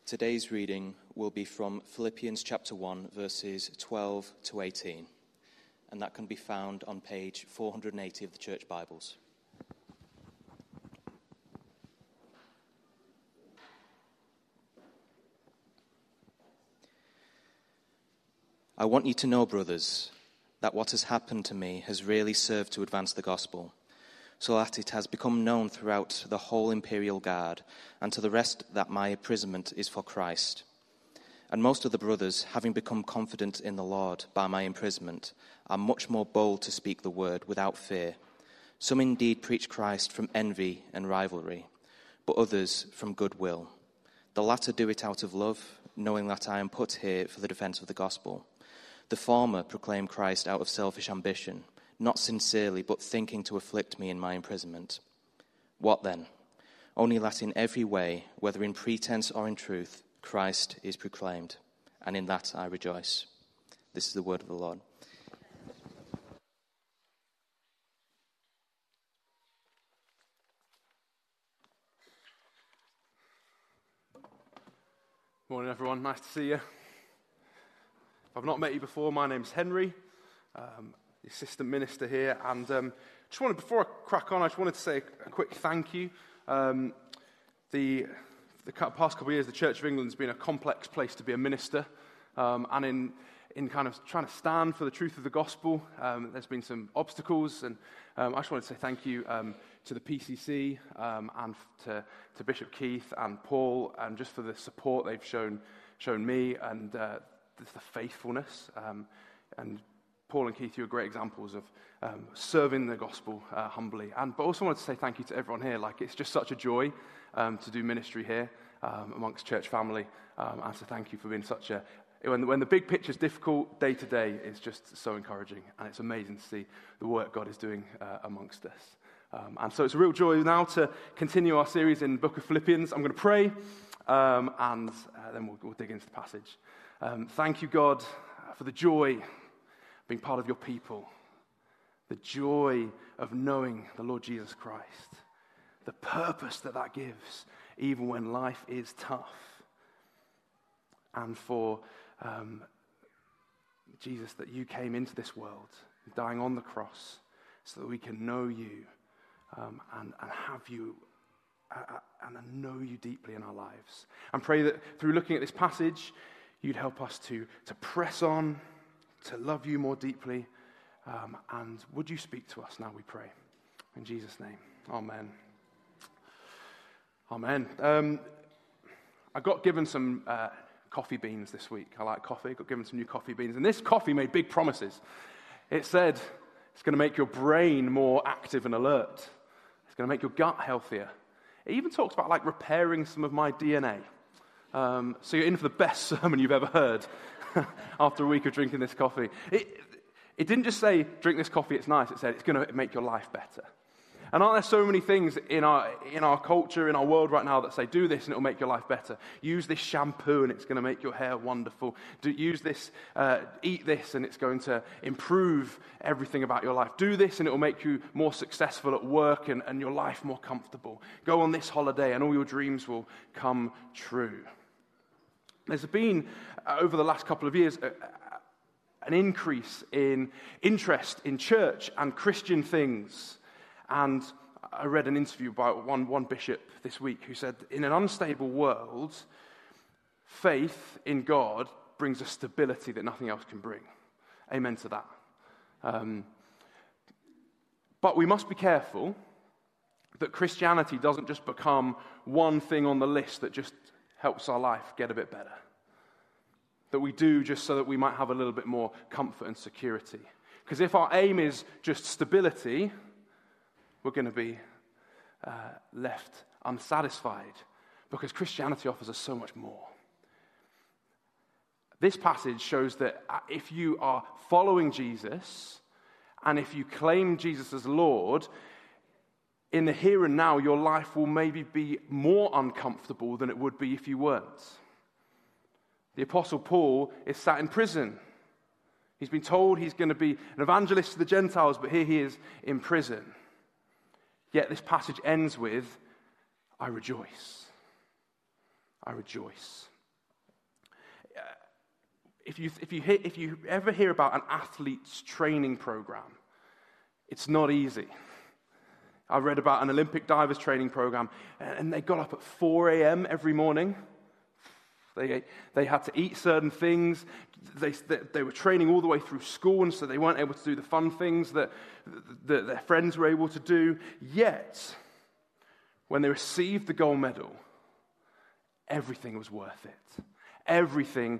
Today's reading will be from Philippians chapter 1, verses 12 to 18, and that can be found on page 480 of the Church Bibles. I want you to know, brothers, that what has happened to me has really served to advance the gospel, so that it has become known throughout the whole imperial guard, and to the rest that my imprisonment is for Christ. And most of the brothers, having become confident in the Lord by my imprisonment, are much more bold to speak the word without fear. Some indeed preach Christ from envy and rivalry, but others from goodwill. The latter do it out of love, knowing that I am put here for the defense of the gospel. The former proclaim Christ out of selfish ambition, not sincerely, but thinking to afflict me in my imprisonment. What then? Only that in every way, whether in pretense or in truth, Christ is proclaimed, and in that I rejoice. This is the word of the Lord. Morning, everyone. Nice to see you. If I've not met you before, my name's Henry. The assistant minister here, and before I crack on, I just wanted to say a quick thank you. The past couple of years, the Church of England's been a complex place to be a minister, and in kind of trying to stand for the truth of the gospel, there's been some obstacles, and I just wanted to say thank you to the PCC and to Bishop Keith and Paul, and just for the support they've shown me, and the faithfulness, and Paul and Keith, you are great examples of serving the gospel humbly. But also wanted to say thank you to everyone here. Like, it's just such a joy to do ministry here amongst church family. And so thank you for being such a... When the big picture's difficult, day to day, it's just so encouraging. And it's amazing to see the work God is doing amongst us. And so it's a real joy now to continue our series in the book of Philippians. I'm going to pray, and then we'll dig into the passage. Thank you, God, for the joy being part of your people, the joy of knowing the Lord Jesus Christ, the purpose that gives, even when life is tough, and for Jesus, that you came into this world, dying on the cross, so that we can know you and have you and know you deeply in our lives. And pray that through looking at this passage, you'd help us to press on, to love you more deeply, and would you speak to us now, we pray. In Jesus' name, amen. Amen. I got given some coffee beans this week. I like coffee. Got given some new coffee beans, and this coffee made big promises. It said it's going to make your brain more active and alert. It's going to make your gut healthier. It even talks about like repairing some of my DNA. So you're in for the best sermon you've ever heard after a week of drinking this coffee. It didn't just say, drink this coffee, it's nice. It said, it's going to make your life better. And aren't there so many things in our culture, in our world right now that say, do this and it'll make your life better. Use this shampoo and it's going to make your hair wonderful. Use this, eat this and it's going to improve everything about your life. Do this and it'll make you more successful at work and your life more comfortable. Go on this holiday and all your dreams will come true. There's been, over the last couple of years, an increase in interest in church and Christian things. And I read an interview by one bishop this week who said, in an unstable world, faith in God brings a stability that nothing else can bring. Amen to that. But we must be careful that Christianity doesn't just become one thing on the list that just helps our life get a bit better. That we do just so that we might have a little bit more comfort and security. Because if our aim is just stability, we're going to be left unsatisfied. Because Christianity offers us so much more. This passage shows that if you are following Jesus, and if you claim Jesus as Lord, in the here and now, your life will maybe be more uncomfortable than it would be if you weren't. The Apostle Paul is sat in prison. He's been told he's going to be an evangelist to the Gentiles, but here he is in prison. Yet this passage ends with, I rejoice. I rejoice. if you ever hear about an athlete's training program, it's not easy. I read about an Olympic divers training program, and they got up at 4 a.m. every morning. They had to eat certain things. They were training all the way through school, and so they weren't able to do the fun things that their friends were able to do. Yet, when they received the gold medal, everything was worth it. Everything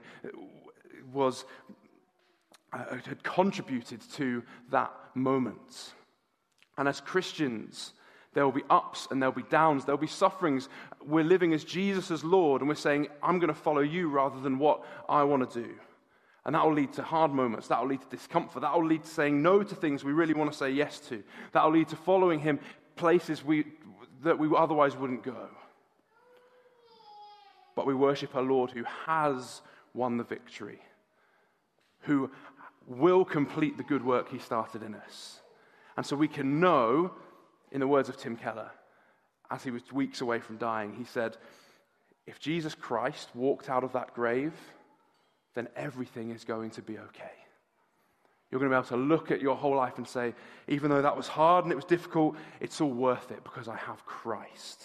had contributed to that moment. And as Christians, there will be ups and there will be downs. There will be sufferings. We're living as Jesus as Lord, and we're saying, I'm going to follow you rather than what I want to do. And that will lead to hard moments. That will lead to discomfort. That will lead to saying no to things we really want to say yes to. That will lead to following him places that we otherwise wouldn't go. But we worship a Lord who has won the victory, who will complete the good work he started in us. And so we can know, in the words of Tim Keller, as he was weeks away from dying, he said, if Jesus Christ walked out of that grave, then everything is going to be okay. You're going to be able to look at your whole life and say, even though that was hard and it was difficult, it's all worth it because I have Christ.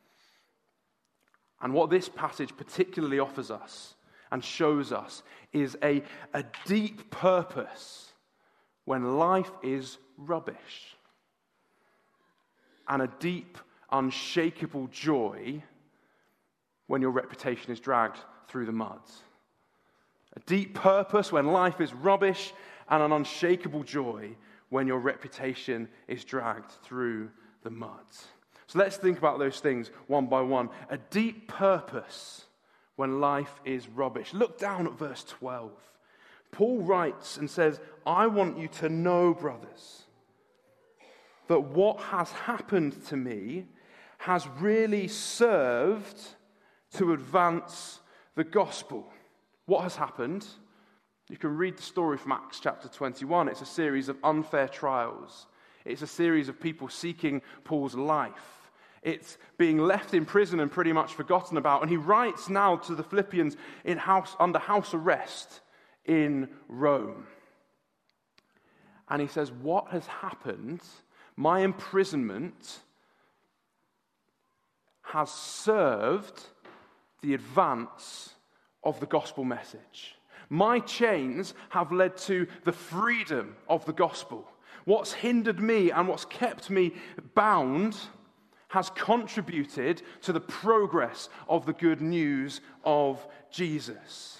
And what this passage particularly offers us and shows us is a deep purpose when life is rubbish, and a deep, unshakable joy when your reputation is dragged through the mud. A deep purpose when life is rubbish, and an unshakable joy when your reputation is dragged through the mud. So let's think about those things one by one. A deep purpose when life is rubbish. Look down at verse 12. Paul writes and says, I want you to know, brothers, that what has happened to me has really served to advance the gospel. What has happened? You can read the story from Acts chapter 21. It's a series of unfair trials. It's a series of people seeking Paul's life. It's being left in prison and pretty much forgotten about. And he writes now to the Philippians under house arrest in Rome. And he says, what has happened, my imprisonment, has served the advance of the gospel message. My chains have led to the freedom of the gospel. What's hindered me and what's kept me bound has contributed to the progress of the good news of Jesus.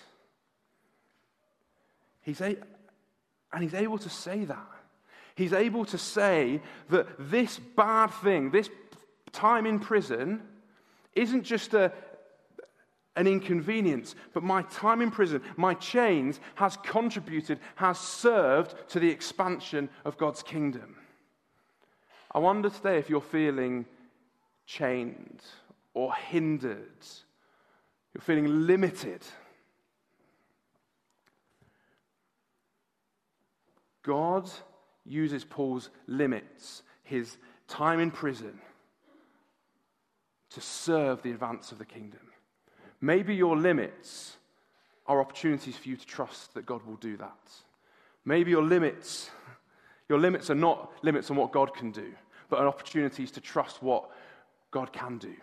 He's able to say that. He's able to say that this bad thing, this time in prison, isn't just an inconvenience, but my time in prison, my chains, has contributed, has served to the expansion of God's kingdom. I wonder today if you're feeling chained or hindered. You're feeling limited. God uses Paul's limits, his time in prison, to serve the advance of the kingdom. Maybe your limits are opportunities for you to trust that God will do that. Maybe your limits are not limits on what God can do, but are opportunities to trust what God can do.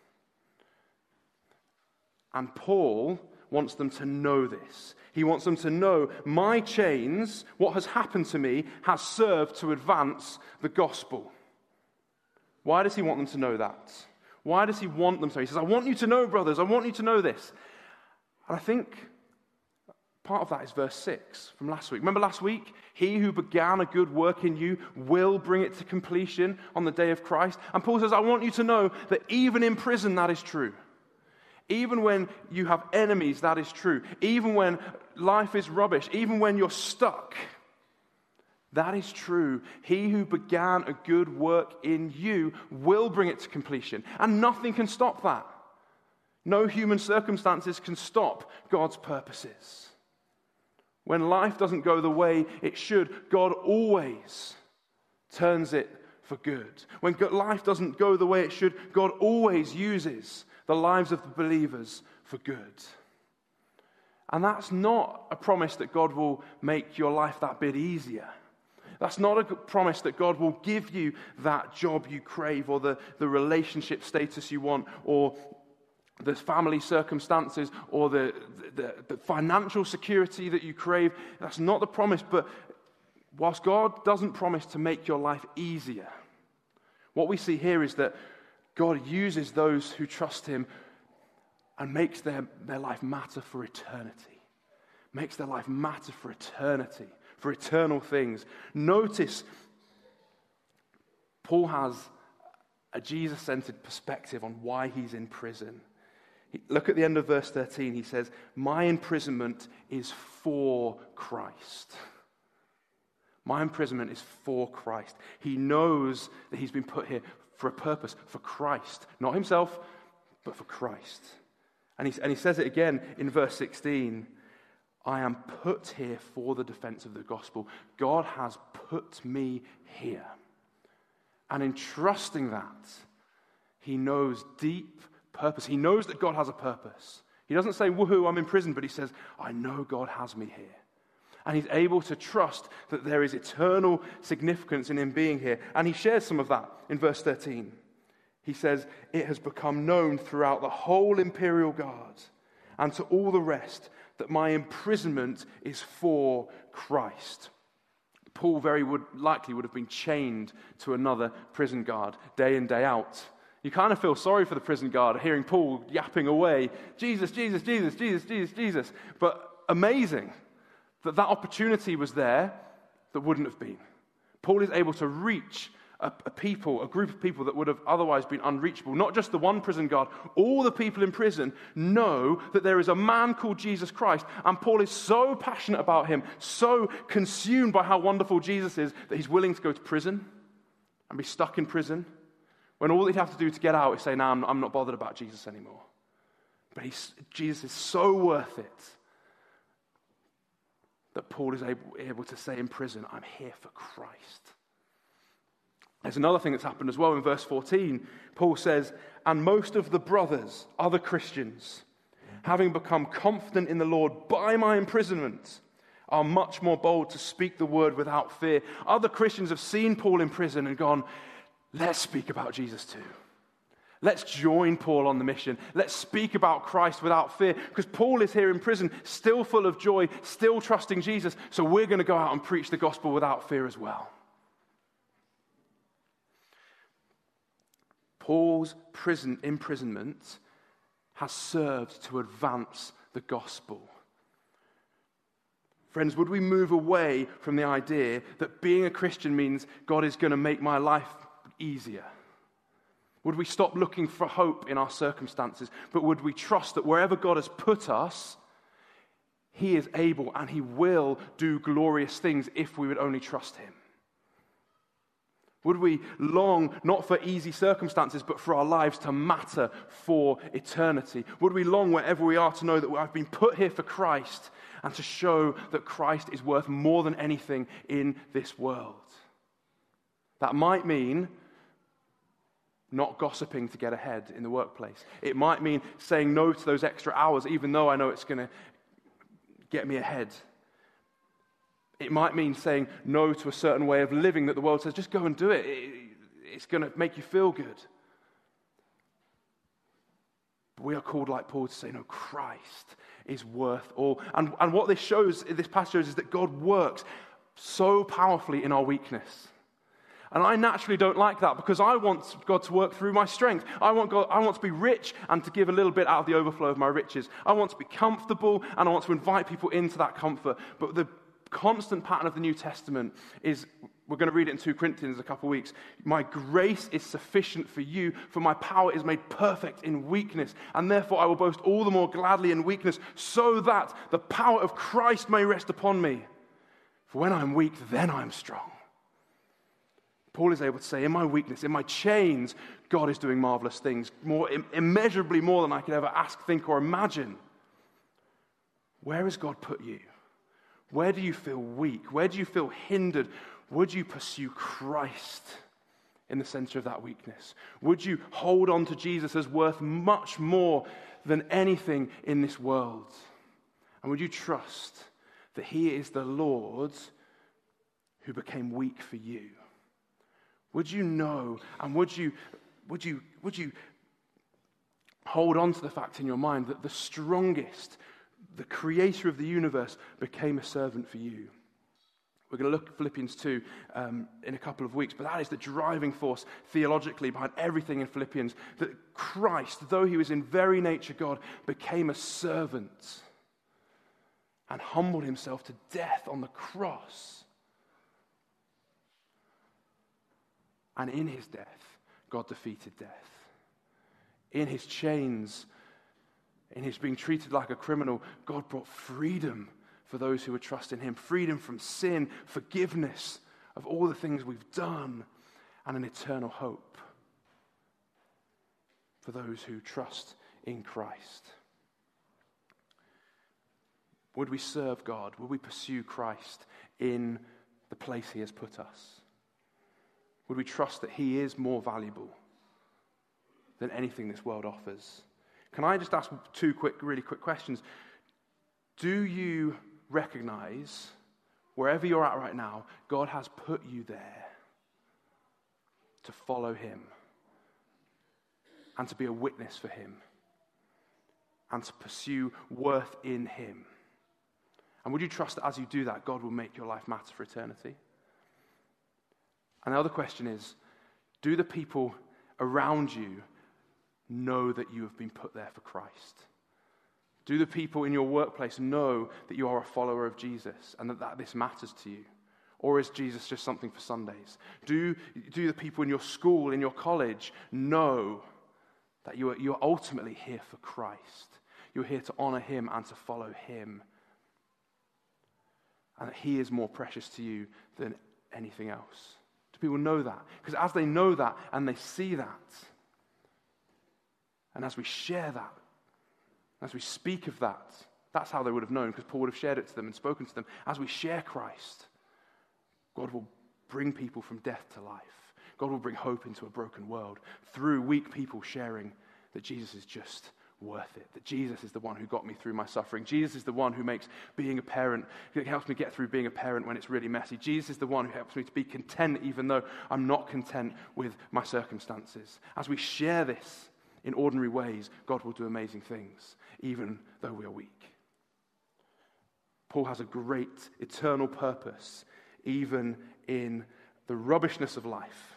And Paul wants them to know this. He wants them to know my chains, what has happened to me, has served to advance the gospel. Why does he want them to know that? Why does he want them to know? He says, I want you to know, brothers, I want you to know this. And I think part of that is verse 6 from last week. Remember last week? He who began a good work in you will bring it to completion on the day of Christ. And Paul says, I want you to know that even in prison that is true. Even when you have enemies, that is true. Even when life is rubbish, even when you're stuck, that is true. He who began a good work in you will bring it to completion. And nothing can stop that. No human circumstances can stop God's purposes. When life doesn't go the way it should, God always turns it for good. When life doesn't go the way it should, God always uses the lives of the believers for good. And that's not a promise that God will make your life that bit easier. That's not a promise that God will give you that job you crave, or the relationship status you want, or the family circumstances, or the financial security that you crave. That's not the promise. But whilst God doesn't promise to make your life easier, what we see here is that God uses those who trust him and makes their life matter for eternity. Makes their life matter for eternity, for eternal things. Notice, Paul has a Jesus-centered perspective on why he's in prison. Look at the end of verse 13. He says, my imprisonment is for Christ. My imprisonment is for Christ. He knows that he's been put here for a purpose, for Christ. Not himself, but for Christ. And he says it again in verse 16. I am put here for the defense of the gospel. God has put me here. And in trusting that, he knows deep purpose. He knows that God has a purpose. He doesn't say, woohoo, I'm in prison, but he says, I know God has me here. And he's able to trust that there is eternal significance in him being here. And he shares some of that in verse 13. He says, it has become known throughout the whole imperial guard and to all the rest that my imprisonment is for Christ. Paul very likely would have been chained to another prison guard day in, day out. You kind of feel sorry for the prison guard hearing Paul yapping away, Jesus, Jesus, Jesus, Jesus, Jesus, Jesus. But amazing that opportunity was there that wouldn't have been. Paul is able to reach a group of people that would have otherwise been unreachable. Not just the one prison guard, all the people in prison know that there is a man called Jesus Christ, and Paul is so passionate about him, so consumed by how wonderful Jesus is, that he's willing to go to prison and be stuck in prison, when all he'd have to do to get out is say, no, I'm not bothered about Jesus anymore. But Jesus is so worth it that Paul is able to say in prison, I'm here for Christ. There's another thing that's happened as well in verse 14. Paul says, and most of the brothers, other Christians, having become confident in the Lord by my imprisonment, are much more bold to speak the word without fear. Other Christians have seen Paul in prison and gone, let's speak about Jesus too. Let's join Paul on the mission. Let's speak about Christ without fear. Because Paul is here in prison, still full of joy, still trusting Jesus. So we're going to go out and preach the gospel without fear as well. Paul's imprisonment has served to advance the gospel. Friends, would we move away from the idea that being a Christian means God is going to make my life easier? Would we stop looking for hope in our circumstances, but would we trust that wherever God has put us, he is able and he will do glorious things if we would only trust him? Would we long, not for easy circumstances, but for our lives to matter for eternity? Would we long, wherever we are, to know that I've been put here for Christ and to show that Christ is worth more than anything in this world? That might mean not gossiping to get ahead in the workplace. It might mean saying no to those extra hours, even though I know it's going to get me ahead. It might mean saying no to a certain way of living that the world says, just go and do it. It's going to make you feel good. But we are called, like Paul, to say, no, Christ is worth all. And what this passage shows is that God works so powerfully in our weakness. And I naturally don't like that because I want God to work through my strength. I want to be rich and to give a little bit out of the overflow of my riches. I want to be comfortable and I want to invite people into that comfort. But the constant pattern of the New Testament is, we're going to read it in 2 Corinthians in a couple of weeks. My grace is sufficient for you, for my power is made perfect in weakness. And therefore I will boast all the more gladly in weakness, so that the power of Christ may rest upon me. For when I'm weak, then I'm strong. Paul is able to say, in my weakness, in my chains, God is doing marvelous things, immeasurably more than I could ever ask, think, or imagine. Where has God put you? Where do you feel weak? Where do you feel hindered? Would you pursue Christ in the center of that weakness? Would you hold on to Jesus as worth much more than anything in this world? And would you trust that he is the Lord who became weak for you? Would you know, and would you hold on to the fact in your mind that the strongest, the creator of the universe, became a servant for you? We're going to look at Philippians 2 in a couple of weeks, but that is the driving force theologically behind everything in Philippians, that Christ, though he was in very nature God, became a servant and humbled himself to death on the cross. And in his death, God defeated death. In his chains, in his being treated like a criminal, God brought freedom for those who would trust in him. Freedom from sin, forgiveness of all the things we've done, and an eternal hope for those who trust in Christ. Would we serve God? Would we pursue Christ in the place he has put us? Would we trust that he is more valuable than anything this world offers? Can I just ask two really quick questions? Do you recognize, wherever you're at right now, God has put you there to follow him and to be a witness for him and to pursue worth in him? And would you trust that as you do that, God will make your life matter for eternity? And the other question is, do the people around you know that you have been put there for Christ? Do the people in your workplace know that you are a follower of Jesus and that this matters to you? Or is Jesus just something for Sundays? Do the people in your school, in your college, know that you are ultimately here for Christ? You're here to honor him and to follow him. And that he is more precious to you than anything else. Do people know that? Because as they know that and they see that, and as we share that, as we speak of that, that's how they would have known, because Paul would have shared it to them and spoken to them. As we share Christ, God will bring people from death to life. God will bring hope into a broken world through weak people sharing that Jesus is just worth it, that Jesus is the one who got me through my suffering. Jesus is the one who makes being a parent, who helps me get through being a parent when it's really messy. Jesus is the one who helps me to be content even though I'm not content with my circumstances. As we share this in ordinary ways, God will do amazing things, even though we are weak. Paul has a great eternal purpose, even in the rubbishness of life.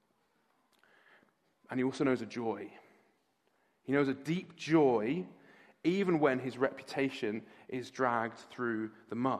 And he also knows a joy. He knows a deep joy, even when his reputation is dragged through the mud.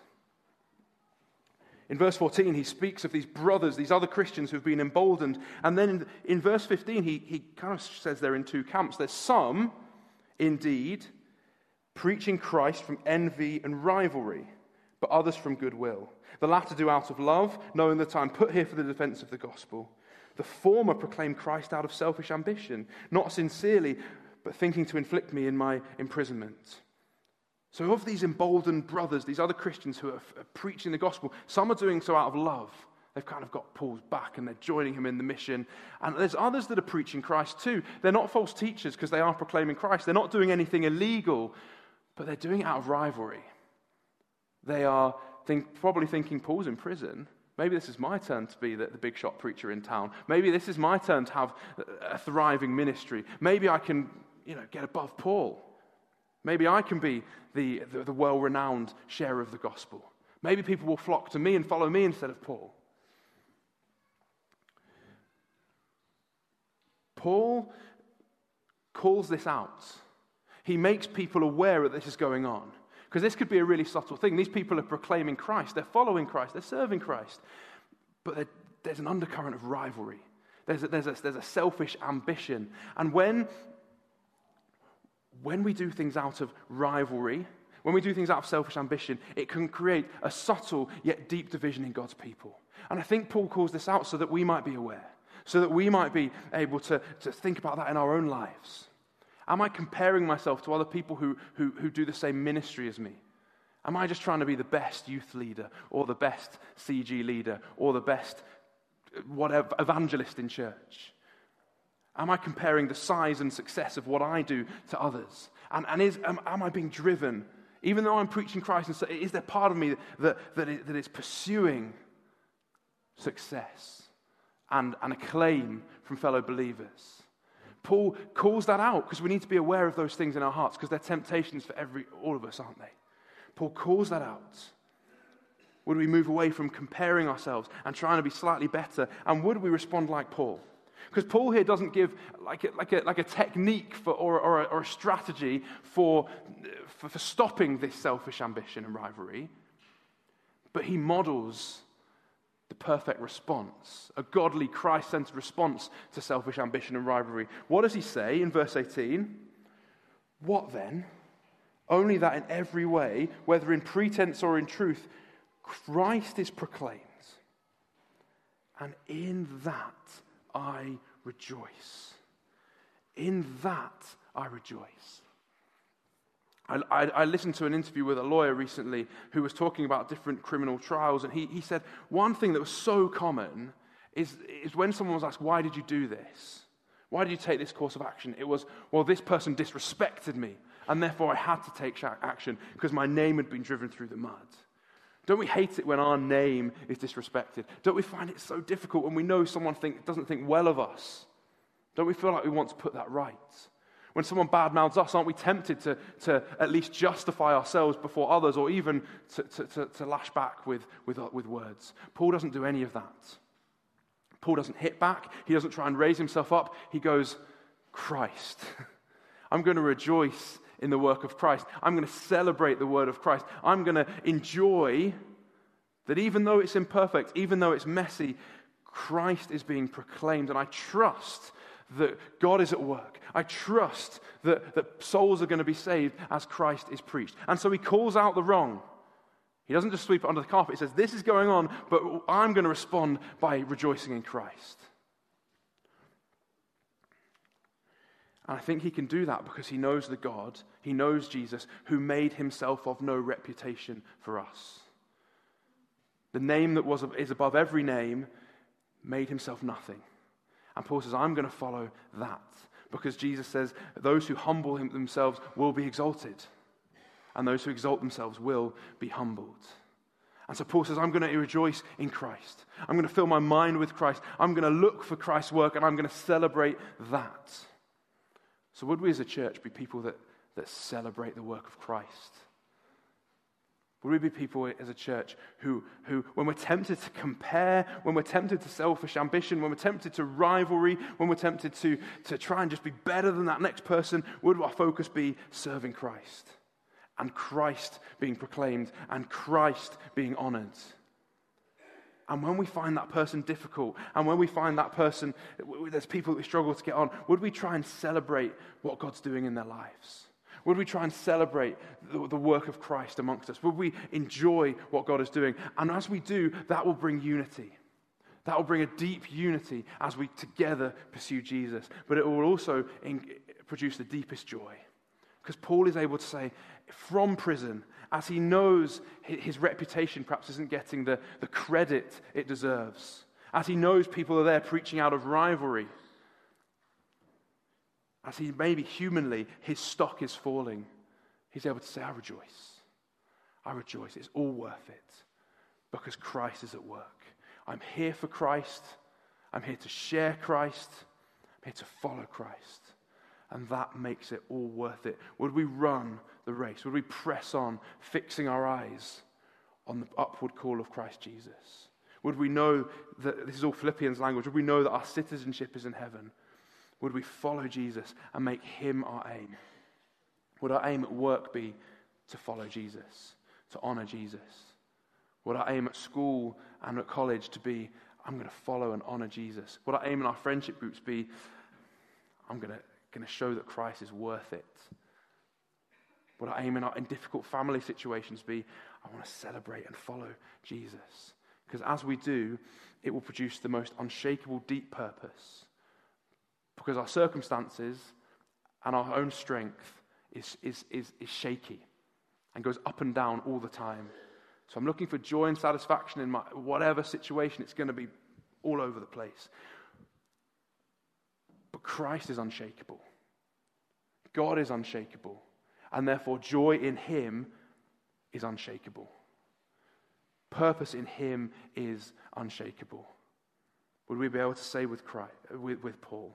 In verse 14, he speaks of these brothers, these other Christians who have been emboldened. And then in verse 15, he kind of says they're in two camps. There's some, indeed, preaching Christ from envy and rivalry, but others from goodwill. The latter do out of love, knowing that I'm put here for the defense of the gospel. The former proclaim Christ out of selfish ambition, not sincerely, but thinking to inflict me in my imprisonment. So of these emboldened brothers, these other Christians who are preaching the gospel, some are doing so out of love. They've kind of got Paul's back and they're joining him in the mission. And there's others that are preaching Christ too. They're not false teachers because they are proclaiming Christ. They're not doing anything illegal, but they're doing it out of rivalry. They are probably thinking, Paul's in prison. Maybe this is my turn to be the big shot preacher in town. Maybe this is my turn to have a thriving ministry. Maybe I can, get above Paul. Maybe I can be the well-renowned sharer of the gospel. Maybe people will flock to me and follow me instead of Paul. Paul calls this out. He makes people aware that this is going on. Because this could be a really subtle thing. These people are proclaiming Christ. They're following Christ. They're serving Christ. But there's an undercurrent of rivalry. There's a selfish ambition. And when we do things out of rivalry, when we do things out of selfish ambition, it can create a subtle yet deep division in God's people. And I think Paul calls this out so that we might be aware. So that we might be able to think about that in our own lives. Am I comparing myself to other people who do the same ministry as me? Am I just trying to be the best youth leader or the best CG leader or the best whatever evangelist in church? Am I comparing the size and success of what I do to others? And am I being driven Even though I'm preaching Christ, and so is there part of me that is pursuing success and acclaim from fellow believers? Paul calls that out because we need to be aware of those things in our hearts because they're temptations for all of us, aren't they? Paul calls that out. Would we move away from comparing ourselves and trying to be slightly better? And would we respond like Paul? Because Paul here doesn't give like a technique or a strategy for stopping this selfish ambition and rivalry, but he models the perfect response, a godly, Christ-centered response to selfish ambition and rivalry. What does he say in verse 18? What then? Only that in every way, whether in pretense or in truth, Christ is proclaimed, and in that I rejoice. In that I rejoice. I listened to an interview with a lawyer recently who was talking about different criminal trials, and he said one thing that was so common is when someone was asked, why did you do this? Why did you take this course of action? It was, well, this person disrespected me, and therefore I had to take action because my name had been driven through the mud. Don't we hate it when our name is disrespected? Don't we find it so difficult when we know someone doesn't think well of us? Don't we feel like we want to put that right? When someone badmouths us, aren't we tempted to at least justify ourselves before others or even to lash back with words? Paul doesn't do any of that. Paul doesn't hit back. He doesn't try and raise himself up. He goes, Christ. I'm going to rejoice in the work of Christ. I'm going to celebrate the word of Christ. I'm going to enjoy that even though it's imperfect, even though it's messy, Christ is being proclaimed, and I trust that God is at work. I trust that souls are going to be saved as Christ is preached. And so he calls out the wrong. He doesn't just sweep it under the carpet. He says, this is going on, but I'm going to respond by rejoicing in Christ. And I think he can do that because he knows the God, he knows Jesus, who made himself of no reputation for us. The name that is above every name made himself nothing. And Paul says, I'm going to follow that. Because Jesus says, those who humble themselves will be exalted. And those who exalt themselves will be humbled. And so Paul says, I'm going to rejoice in Christ. I'm going to fill my mind with Christ. I'm going to look for Christ's work, and I'm going to celebrate that. So would we as a church be people that celebrate the work of Christ? Would we be people as a church who, when we're tempted to compare, when we're tempted to selfish ambition, when we're tempted to rivalry, when we're tempted to try and just be better than that next person, would our focus be serving Christ? And Christ being proclaimed, and Christ being honored? And when we find that person difficult, and when we find that person, there's people that we struggle to get on, would we try and celebrate what God's doing in their lives? Would we try and celebrate the work of Christ amongst us? Would we enjoy what God is doing? And as we do, that will bring unity. That will bring a deep unity as we together pursue Jesus. But it will also produce the deepest joy. Because Paul is able to say, from prison, as he knows his reputation perhaps isn't getting the credit it deserves, as he knows people are there preaching out of rivalry, as he maybe humanly, his stock is falling, he's able to say, I rejoice. I rejoice. It's all worth it because Christ is at work. I'm here for Christ. I'm here to share Christ. I'm here to follow Christ. And that makes it all worth it. Would we run the race? Would we press on, fixing our eyes on the upward call of Christ Jesus? Would we know that, this is all Philippians language, would we know that our citizenship is in heaven? Would we follow Jesus and make him our aim? Would our aim at work be to follow Jesus, to honor Jesus? Would our aim at school and at college to be, I'm going to follow and honor Jesus? Would our aim in our friendship groups be, I'm going to show that Christ is worth it? Would our aim in difficult family situations be, I want to celebrate and follow Jesus? Because as we do, it will produce the most unshakable, deep purpose. Because our circumstances and our own strength is shaky and goes up and down all the time. So I'm looking for joy and satisfaction in my whatever situation. It's going to be all over the place. But Christ is unshakable. God is unshakable. And therefore joy in him is unshakable. Purpose in him is unshakable. Would we be able to say with Paul,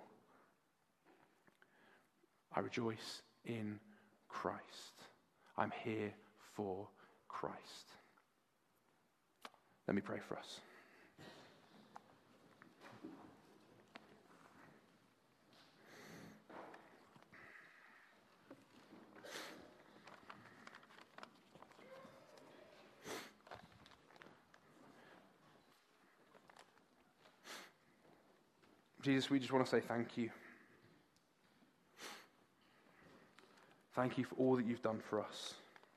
I rejoice in Christ. I'm here for Christ. Let me pray for us. Jesus, we just want to say thank you. Thank you for all that you've done for us.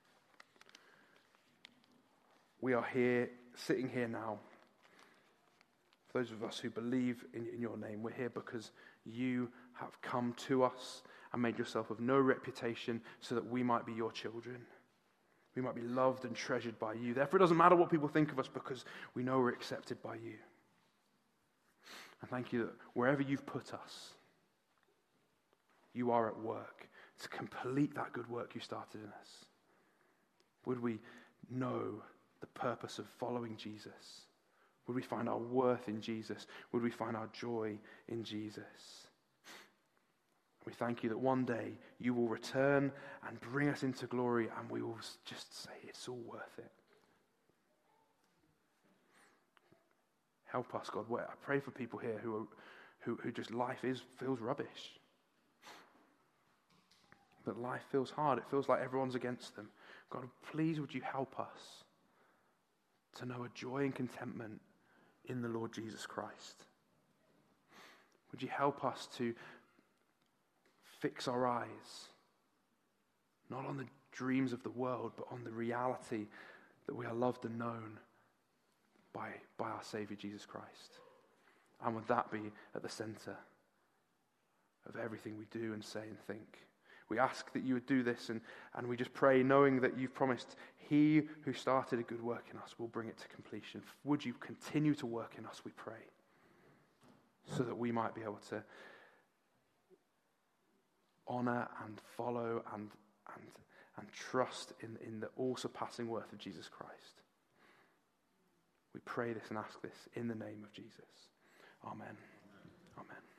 We are here, sitting here now. For those of us who believe in your name, we're here because you have come to us and made yourself of no reputation so that we might be your children. We might be loved and treasured by you. Therefore, it doesn't matter what people think of us because we know we're accepted by you. And thank you that wherever you've put us, you are at work to complete that good work you started in us. Would we know the purpose of following Jesus? Would we find our worth in Jesus? Would we find our joy in Jesus? We thank you that one day you will return and bring us into glory, and we will just say it's all worth it. Help us, God. I pray for people here who just life feels rubbish. But life feels hard. It feels like everyone's against them. God, please would you help us to know a joy and contentment in the Lord Jesus Christ. Would you help us to fix our eyes, not on the dreams of the world, but on the reality that we are loved and known by our Savior Jesus Christ. And would that be at the center of everything we do and say and think. We ask that you would do this, and we just pray knowing that you've promised he who started a good work in us will bring it to completion. Would you continue to work in us, we pray, so that we might be able to honor and follow and trust in the all-surpassing worth of Jesus Christ. We pray this and ask this in the name of Jesus. Amen. Amen.